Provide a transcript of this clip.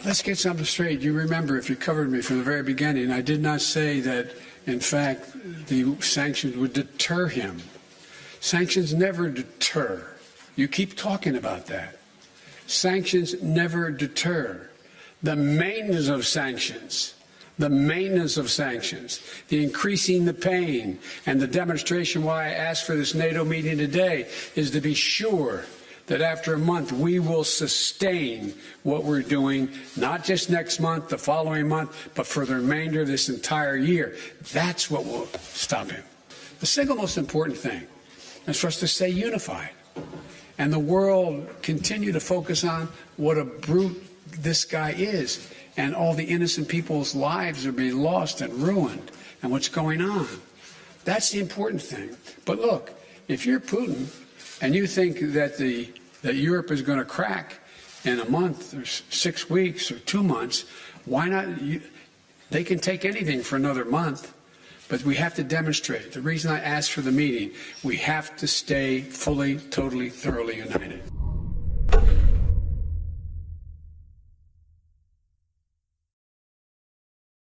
Let's get something straight. You remember, if you covered me from the very beginning, I did not say that, in fact, the sanctions would deter him. Sanctions never deter. You keep talking about that. Sanctions never deter. The maintenance of sanctions, the increasing the pain, and the demonstration why I asked for this NATO meeting today is to be sure that after a month we will sustain what we're doing, not just next month, the following month, but for the remainder of this entire year. That's what will stop him. The single most important thing is for us to stay unified, and the world continue to focus on what a brute this guy is, and all the innocent people's lives are being lost and ruined, and what's going on. That's the important thing. But look, if you're Putin and you think that that Europe is going to crack in a month or 6 weeks or 2 months, why not? They can take anything for another month, but we have to demonstrate. The reason I asked for the meeting, we have to stay fully, totally, thoroughly united.